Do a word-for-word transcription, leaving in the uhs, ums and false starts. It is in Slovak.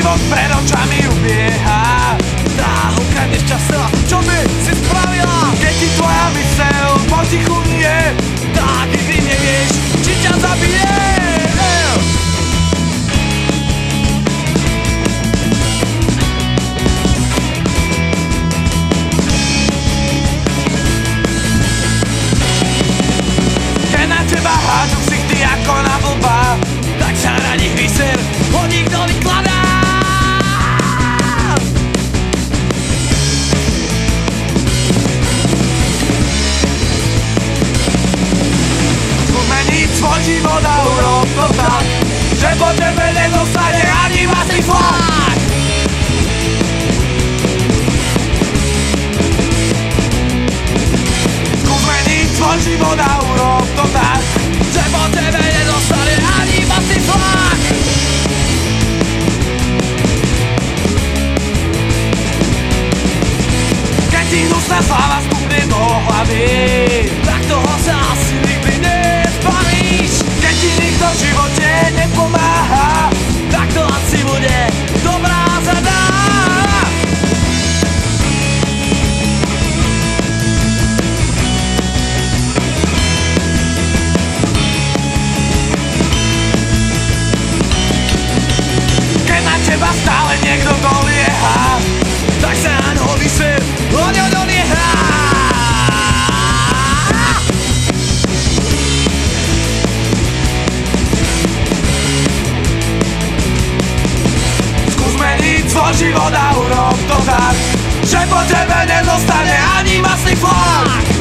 život pred očami ubieha. Náhoka nešťastná, čo by si spravila? Keď ti tvoja myseľ potichu nie, tak nikdy nevieš, či ťa zabije. Keď na teba hádžu ksichty ako na blba, tak sa na nich vyser, hodík do vykladá. Zmeniť svoj život a urob to tak, že po tebe nezostane ani masný flak. Skús zmeniť svoj život a urob to tak, že po tebe nezostane ani masný flak. Keď ti hnusná sláva stupne do hlavy, tak toho sa asi nikdy nezbavíš. Keď ti nikto v živote nepomáha, tak to asi bude dobrá zrada. Keď na teba stále niekto dolieha, tak sa na ňo vyser, o ňo dolieha. Skús zmeniť svoj život a urob to tak, že po tebe nezostane ani masný flak.